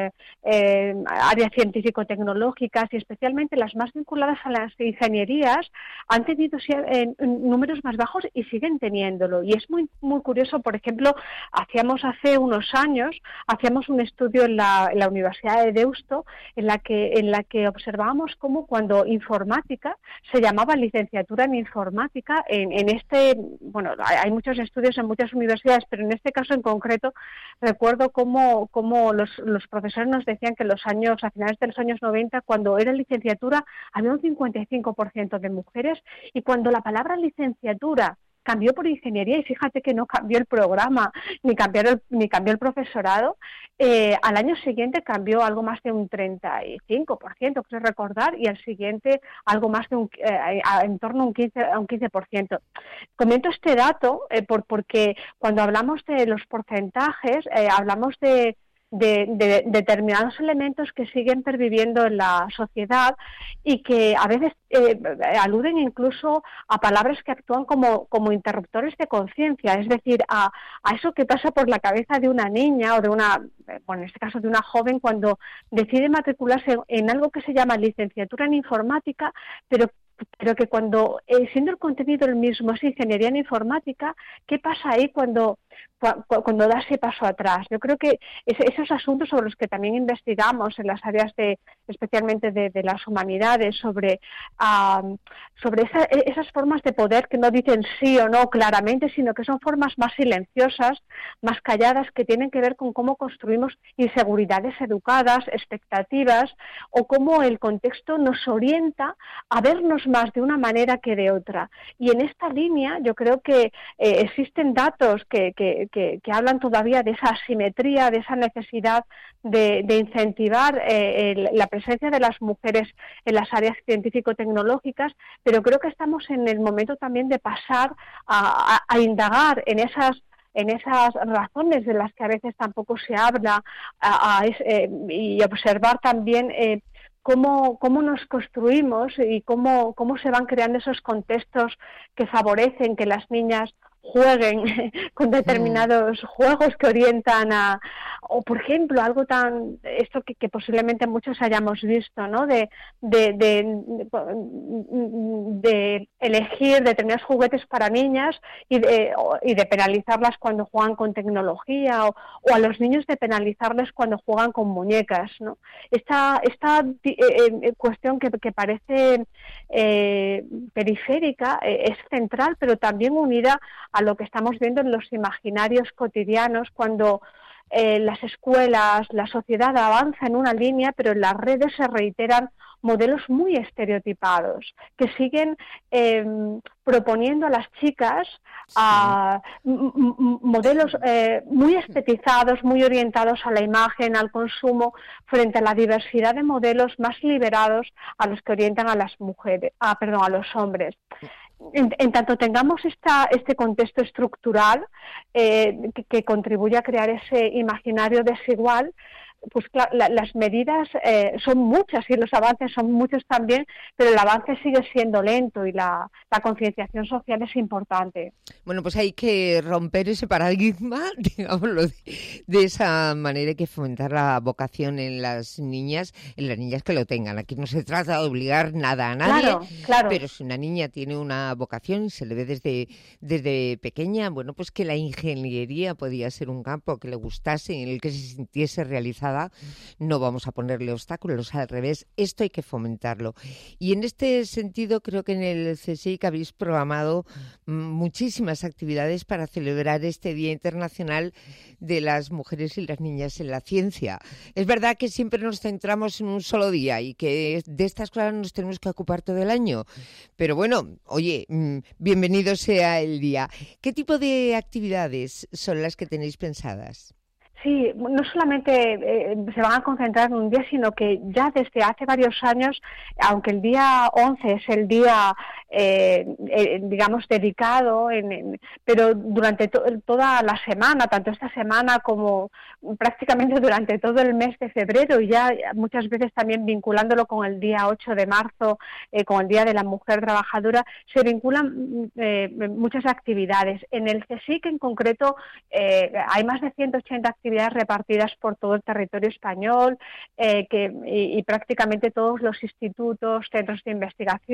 científico-tecnológicas y especialmente las más vinculadas a las ingenierías, han tenido números más bajos y siguen siguen teniéndolo. Y es muy, muy curioso, por ejemplo, hace unos años, hacíamos un estudio en la Universidad de Deusto en la que observábamos cómo cuando informática se llamaba licenciatura en informática, hay muchos estudios en muchas universidades, pero en este caso en concreto recuerdo cómo los profesores nos decían que a finales de los años 90, cuando era licenciatura, había un 55% de mujeres, y cuando la palabra licenciatura cambió por ingeniería, y fíjate que no cambió el programa ni cambió el profesorado, al año siguiente cambió algo más de un 35%, creo recordar, y al siguiente algo más de en torno a un 15%. Comento este dato porque cuando hablamos de los porcentajes, hablamos de determinados elementos que siguen perviviendo en la sociedad y que a veces aluden incluso a palabras que actúan como interruptores de conciencia, es decir, a eso que pasa por la cabeza de una niña o en este caso de una joven cuando decide matricularse en algo que se llama licenciatura en informática, pero que cuando, siendo el contenido el mismo, es ingeniería en informática, ¿qué pasa ahí cuando da ese paso atrás? Yo creo que esos asuntos sobre los que también investigamos en las áreas especialmente de las humanidades, sobre esas formas de poder que no dicen sí o no claramente, sino que son formas más silenciosas, más calladas, que tienen que ver con cómo construimos inseguridades educadas, expectativas, o cómo el contexto nos orienta a vernos más de una manera que de otra. Y en esta línea yo creo que existen datos que hablan todavía de esa asimetría, de esa necesidad de incentivar la presencia de las mujeres en las áreas científico-tecnológicas, pero creo que estamos en el momento también de pasar a indagar en esas razones de las que a veces tampoco se habla y observar también cómo nos construimos y cómo se van creando esos contextos que favorecen que las niñas jueguen con determinados juegos que orientan o por ejemplo algo esto que posiblemente muchos hayamos visto, ¿no? de elegir determinados juguetes para niñas y de penalizarlas cuando juegan con tecnología o a los niños de penalizarles cuando juegan con muñecas, ¿no? Esta cuestión que parece periférica es central, pero también unida a lo que estamos viendo en los imaginarios cotidianos cuando las escuelas, la sociedad avanza en una línea, pero en las redes se reiteran modelos muy estereotipados que siguen proponiendo a las chicas modelos muy estetizados, muy orientados a la imagen, al consumo, frente a la diversidad de modelos más liberados a los que orientan a las mujeres, a los hombres. En tanto tengamos este contexto estructural que contribuye a crear ese imaginario desigual, pues claro, las medidas son muchas y los avances son muchos también, pero el avance sigue siendo lento y la concienciación social es importante. Bueno, pues hay que romper ese paradigma, digámoslo, de esa manera. Hay que fomentar la vocación en las niñas que lo tengan. Aquí no se trata de obligar nada a nadie, claro. Pero si una niña tiene una vocación y se le ve desde pequeña, bueno, pues que la ingeniería podía ser un campo que le gustase, en el que se sintiese realizada, no vamos a ponerle obstáculos, al revés, esto hay que fomentarlo. Y en este sentido creo que en el CSIC habéis programado muchísimas actividades para celebrar este Día Internacional de las Mujeres y las Niñas en la Ciencia. Es verdad que siempre nos centramos en un solo día y que de estas cosas nos tenemos que ocupar todo el año, pero bueno, oye, bienvenido sea el día. ¿Qué tipo de actividades son las que tenéis pensadas? Sí, no solamente se van a concentrar en un día, sino que ya desde hace varios años, aunque el día 11 es el día, digamos, dedicado, pero durante toda la semana, tanto esta semana como prácticamente durante todo el mes de febrero, y ya muchas veces también vinculándolo con el día 8 de marzo, con el Día de la Mujer Trabajadora, se vinculan muchas actividades. En el CSIC en concreto hay más de 180 actividades repartidas por todo el territorio español y prácticamente todos los institutos, centros de investigación,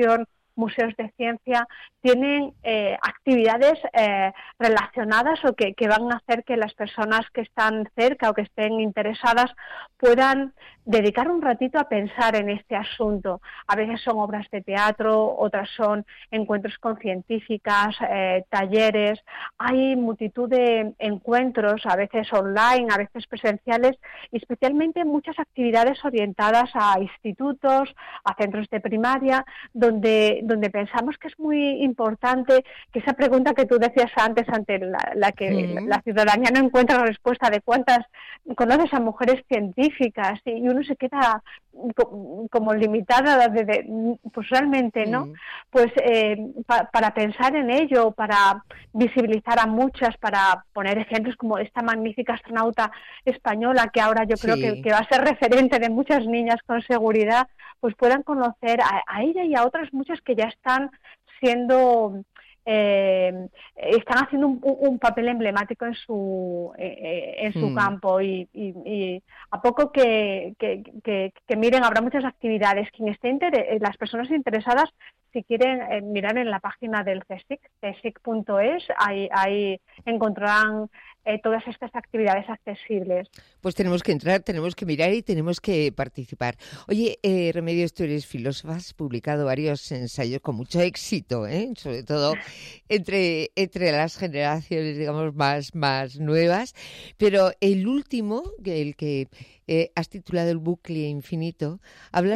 museos de ciencia, tienen actividades relacionadas o que van a hacer que las personas que están cerca o que estén interesadas puedan dedicar un ratito a pensar en este asunto. A veces son obras de teatro, otras son encuentros con científicas, talleres. Hay multitud de encuentros, a veces online, a veces presenciales, y especialmente muchas actividades orientadas a institutos, a centros de primaria, donde pensamos que es muy importante que esa pregunta que tú decías antes, ante la que la ciudadanía no encuentra respuesta de cuántas conoces a mujeres científicas, y uno se queda como limitada pues realmente, ¿no? Pues para pensar en ello, para visibilizar a muchas, para poner ejemplos como esta magnífica astronauta española que ahora yo creo que va a ser referente de muchas niñas con seguridad, pues puedan conocer a ella y a otras muchas que ya están siendo están haciendo un papel emblemático en su campo, y a poco que miren, habrá muchas actividades. Las personas interesadas, si quieren mirar en la página del CSIC, csic.es, ahí encontrarán todas estas actividades accesibles. Pues tenemos que entrar, tenemos que mirar y tenemos que participar. Oye, Remedios, tú eres filósofa, has publicado varios ensayos con mucho éxito, sobre todo entre las generaciones, digamos, más nuevas, pero el último, el que has titulado El bucle infinito, habla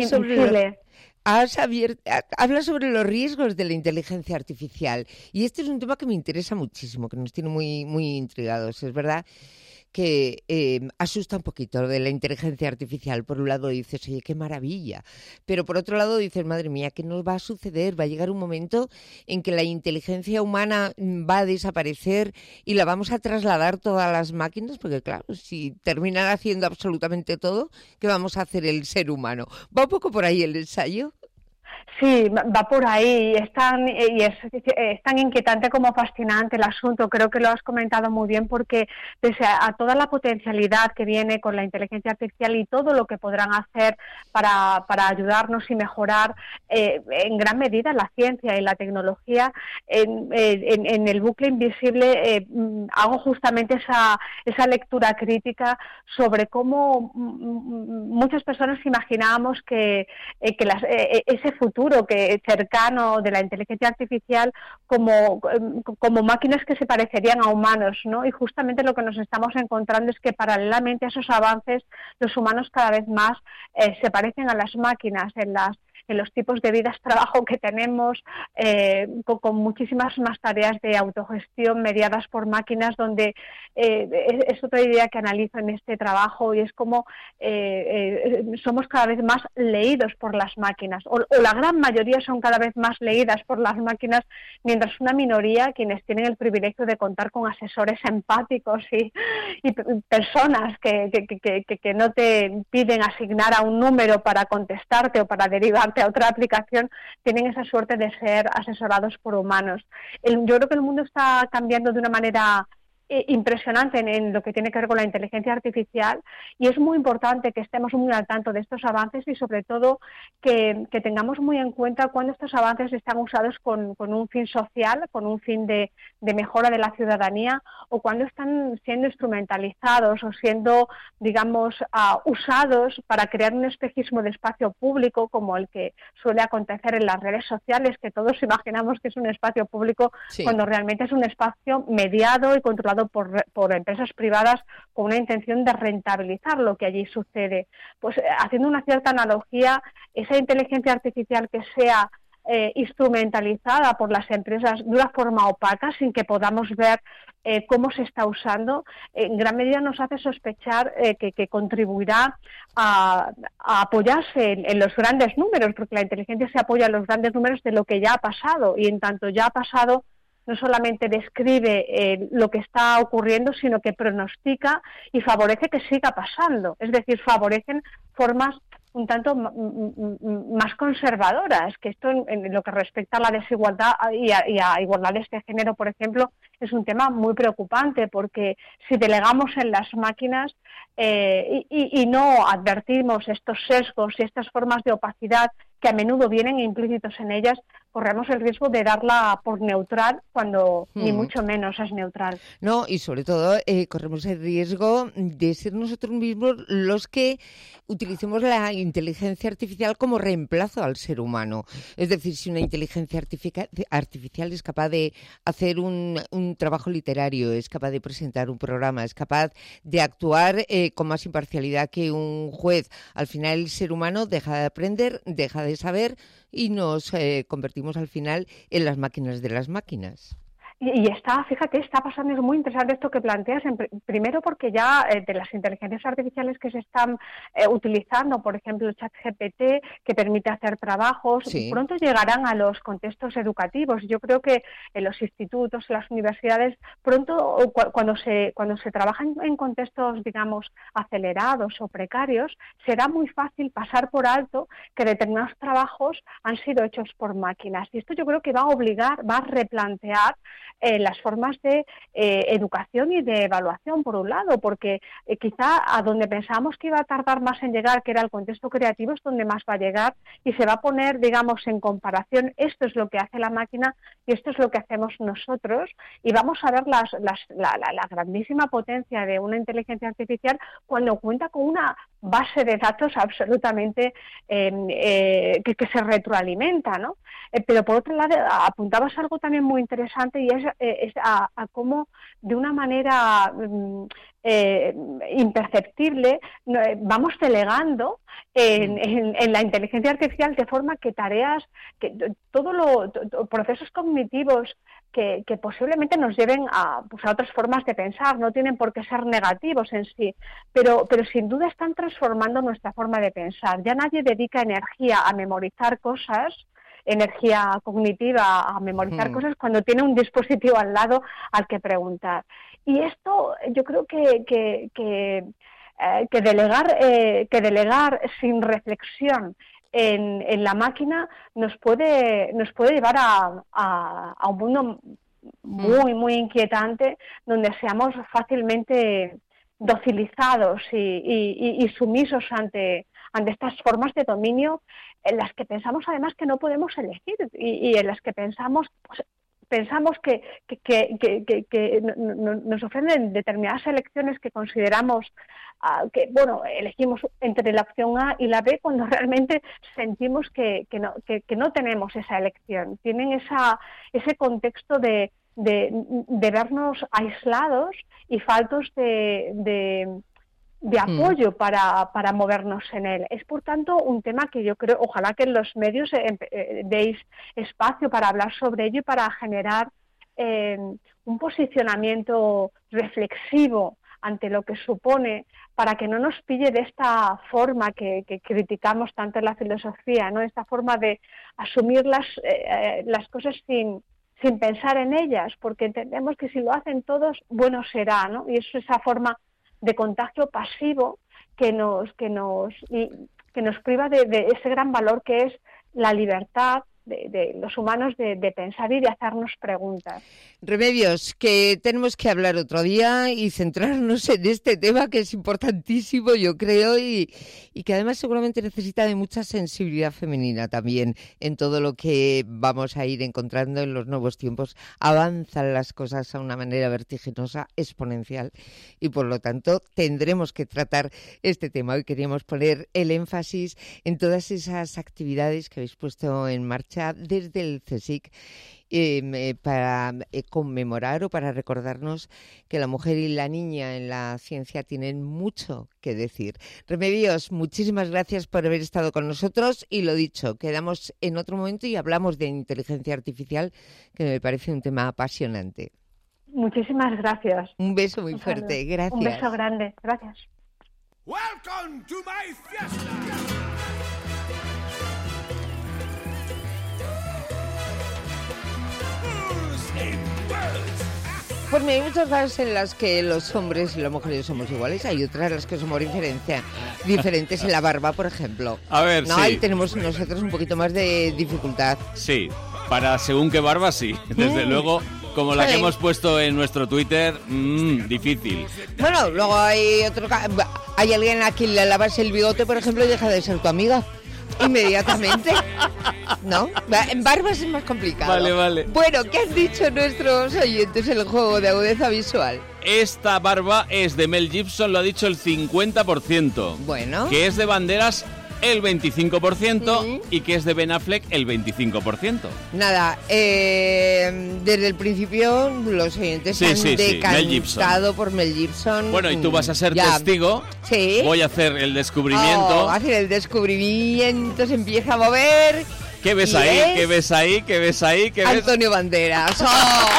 sobre los riesgos de la inteligencia artificial, y este es un tema que me interesa muchísimo, que nos tiene muy intrigados. Es verdad que asusta un poquito lo de la inteligencia artificial. Por un lado dices, oye, qué maravilla, pero por otro lado dices, madre mía, ¿qué nos va a suceder? Va a llegar un momento en que la inteligencia humana va a desaparecer y la vamos a trasladar todas las máquinas, porque claro, si terminan haciendo absolutamente todo, ¿qué vamos a hacer el ser humano? ¿Va un poco por ahí el ensayo? Sí, va por ahí, es tan inquietante como fascinante el asunto. Creo que lo has comentado muy bien, porque pese a toda la potencialidad que viene con la inteligencia artificial y todo lo que podrán hacer para ayudarnos y mejorar en gran medida la ciencia y la tecnología, en el bucle invisible hago justamente esa lectura crítica sobre cómo muchas personas imaginábamos que ese futuro cercano de la inteligencia artificial como máquinas que se parecerían a humanos, ¿no? Y justamente lo que nos estamos encontrando es que paralelamente a esos avances, los humanos cada vez más se parecen a las máquinas en los tipos de vidas, trabajo que tenemos, con muchísimas más tareas de autogestión mediadas por máquinas, donde es otra idea que analizo en este trabajo, y es como somos cada vez más leídos por las máquinas, o la gran mayoría son cada vez más leídas por las máquinas, mientras una minoría, quienes tienen el privilegio de contar con asesores empáticos y personas que no te piden asignar a un número para contestarte o para derivarte a otra aplicación, tienen esa suerte de ser asesorados por humanos. Yo creo que el mundo está cambiando de una manera impresionante en lo que tiene que ver con la inteligencia artificial, y es muy importante que estemos muy al tanto de estos avances, y sobre todo que tengamos muy en cuenta cuando estos avances están usados con un fin social, con un fin de mejora de la ciudadanía, o cuando están siendo instrumentalizados o siendo, digamos, usados para crear un espejismo de espacio público, como el que suele acontecer en las redes sociales, que todos imaginamos que es un espacio público, cuando realmente es un espacio mediado y controlado por empresas privadas con una intención de rentabilizar lo que allí sucede. Pues haciendo una cierta analogía, esa inteligencia artificial que sea instrumentalizada por las empresas de una forma opaca, sin que podamos ver cómo se está usando, en gran medida nos hace sospechar que contribuirá a apoyarse en los grandes números, porque la inteligencia se apoya en los grandes números de lo que ya ha pasado, y en tanto ya ha pasado, no solamente describe lo que está ocurriendo, sino que pronostica y favorece que siga pasando. Es decir, favorecen formas un tanto más conservadoras, que esto en lo que respecta a la desigualdad y a igualdades de género, por ejemplo, es un tema muy preocupante, porque si delegamos en las máquinas y no advertimos estos sesgos y estas formas de opacidad que a menudo vienen implícitos en ellas, corremos el riesgo de darla por neutral cuando ni mucho menos es neutral. No, y sobre todo corremos el riesgo de ser nosotros mismos los que utilicemos la inteligencia artificial como reemplazo al ser humano. Es decir, si una inteligencia artificial es capaz de hacer un trabajo literario, es capaz de presentar un programa, es capaz de actuar con más imparcialidad que un juez, al final el ser humano deja de aprender, deja de saber y nos convertimos al final en las máquinas de las máquinas. Y fíjate, está pasando, es muy interesante esto que planteas, primero porque ya de las inteligencias artificiales que se están utilizando, por ejemplo, el ChatGPT, que permite hacer trabajos, pronto llegarán a los contextos educativos. Yo creo que en los institutos, en las universidades, pronto, cuando se trabaja en contextos, digamos, acelerados o precarios, será muy fácil pasar por alto que determinados trabajos han sido hechos por máquinas. Y esto yo creo que va a replantear las formas de educación y de evaluación, por un lado, porque quizá a donde pensábamos que iba a tardar más en llegar, que era el contexto creativo, es donde más va a llegar y se va a poner, digamos, en comparación, esto es lo que hace la máquina y esto es lo que hacemos nosotros, y vamos a ver la grandísima potencia de una inteligencia artificial cuando cuenta con una base de datos absolutamente que se retroalimenta, ¿no? Pero por otro lado, apuntabas algo también muy interesante y es a cómo de una manera imperceptible vamos delegando en la inteligencia artificial, de forma que tareas, procesos cognitivos que posiblemente nos lleven a otras formas de pensar, no tienen por qué ser negativos en sí, pero sin duda están transformando nuestra forma de pensar. Ya nadie dedica energía a memorizar cosas, energía cognitiva a memorizar cosas cuando tiene un dispositivo al lado al que preguntar. Y esto yo creo que delegar sin reflexión en la máquina nos puede llevar a un mundo muy, muy inquietante, donde seamos fácilmente docilizados y sumisos ante estas formas de dominio en las que pensamos además que no podemos elegir y en las que pensamos que nos ofrecen determinadas elecciones que consideramos que elegimos entre la opción A y la B, cuando realmente sentimos que no tenemos esa elección. Tienen ese contexto de vernos aislados y faltos de apoyo para movernos en él. Es, por tanto, un tema que yo creo, ojalá que en los medios deis espacio para hablar sobre ello y para generar un posicionamiento reflexivo ante lo que supone, para que no nos pille de esta forma que criticamos tanto en la filosofía, ¿no? Esta forma de asumir las cosas sin pensar en ellas, porque entendemos que si lo hacen todos, bueno será, ¿no? Y es esa forma de contagio pasivo que nos priva de ese gran valor que es la libertad de los humanos de pensar y de hacernos preguntas. Remedios, que tenemos que hablar otro día y centrarnos en este tema que es importantísimo, yo creo, y que además seguramente necesita de mucha sensibilidad femenina también en todo lo que vamos a ir encontrando en los nuevos tiempos. Avanzan las cosas a una manera vertiginosa, exponencial, y por lo tanto tendremos que tratar este tema. Hoy queríamos poner el énfasis en todas esas actividades que habéis puesto en marcha desde el CSIC para conmemorar o para recordarnos que la mujer y la niña en la ciencia tienen mucho que decir. Remedios, muchísimas gracias por haber estado con nosotros y lo dicho, quedamos en otro momento y hablamos de inteligencia artificial, que me parece un tema apasionante. Muchísimas gracias. Un beso muy fuerte, gracias. Un beso grande, gracias. Welcome to my fiesta. Pues hay muchas cosas en las que los hombres y las mujeres somos iguales, hay otras en las que somos diferentes en la barba, por ejemplo. A ver, no, sí. Ahí tenemos nosotros un poquito más de dificultad. Sí, para según qué barba, sí. Desde luego, como la que hemos puesto en nuestro Twitter, difícil. Bueno, luego hay alguien a quien le lavas el bigote, por ejemplo, y deja de ser tu amiga. inmediatamente. ¿No? En barbas es más complicado. Vale. Bueno, ¿qué han dicho nuestros oyentes en el juego de agudeza visual? Esta barba es de Mel Gibson, lo ha dicho el 50%. Bueno. Que es de Banderas el 25% y que es de Ben Affleck el 25%. Nada, desde el principio los oyentes se han decantado por Mel Gibson. Bueno, y tú vas a ser testigo. Sí. Voy a hacer el descubrimiento. Va a hacer el descubrimiento, se empieza a mover. ¿Qué ves ahí? ¿Qué ves ahí? ¿Qué ves ahí? ¿Qué ves? Antonio Banderas. ¡Oh!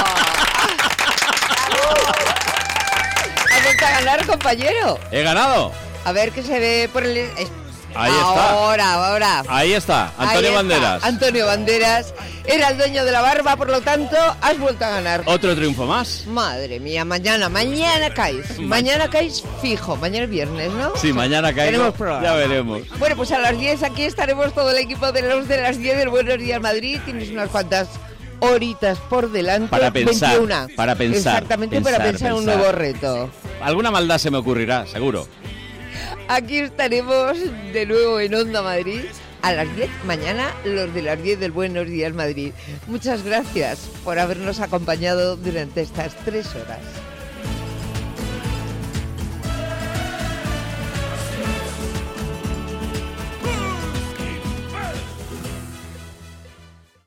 ¿Has vuelto a ganar, compañero? He ganado. A ver qué se ve por el... Ahí está. Ahora. Ahí está, Antonio Banderas. Antonio Banderas era el dueño de la barba, por lo tanto, has vuelto a ganar. Otro triunfo más. Madre mía, mañana caes. Mañana caes fijo, mañana es viernes, ¿no? Sí, mañana caigo. Tenemos programa. Ya veremos. Bueno, pues a las 10 aquí estaremos todo el equipo de los de las 10 del Buenos Días Madrid. Tienes unas cuantas horitas por delante. Para pensar. 21. Para pensar. Exactamente, para pensar un nuevo reto. Alguna maldad se me ocurrirá, seguro. Aquí estaremos de nuevo en Onda Madrid a las 10 mañana, los de las 10 del Buenos Días Madrid. Muchas gracias por habernos acompañado durante estas 3 horas.